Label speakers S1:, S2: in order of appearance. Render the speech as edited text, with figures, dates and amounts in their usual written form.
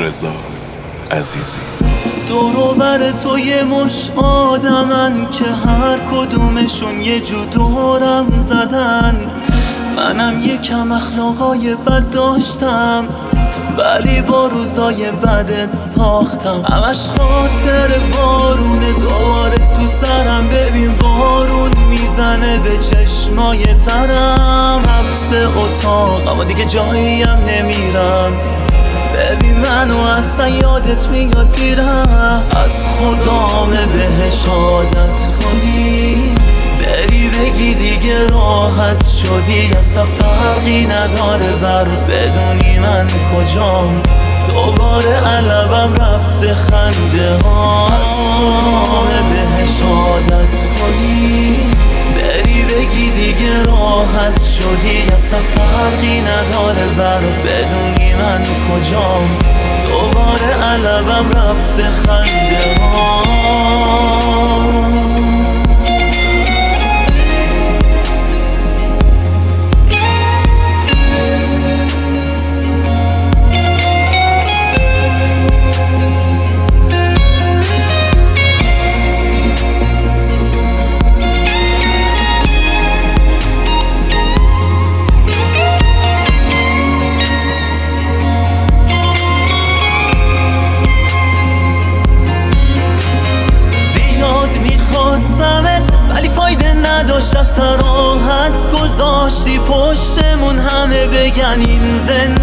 S1: رضا عزیزی.
S2: دور بر تو یه مش آدمن که هر کدومشون یه جو دورم زدن. منم یکم اخلاقای بد داشتم ولی با روزای بدت ساختم. همش خاطر بارونه دوباره تو سرم. ببین بارون میزنه به چشمای ترم. حبس اتاق اما دیگه جاییم نمیرم. ببین منو اصلا یادت میاد میرم. از خدامه بهش عادت کنی بری بگی دیگه راحت شدی. اصلا فرقی نداره برات بدونی من کجام. دوباره علبم رفته خنده ها. از خدامه بهش عادت کنی بری بگی دیگه راحت شدی. اصلا فرقی نداره برات بدونی من کجام. دوباره علبم رفته خنده ها. ولی فایده نداشت. از راحت گذاشتی پشتمون همه بگن این زندگی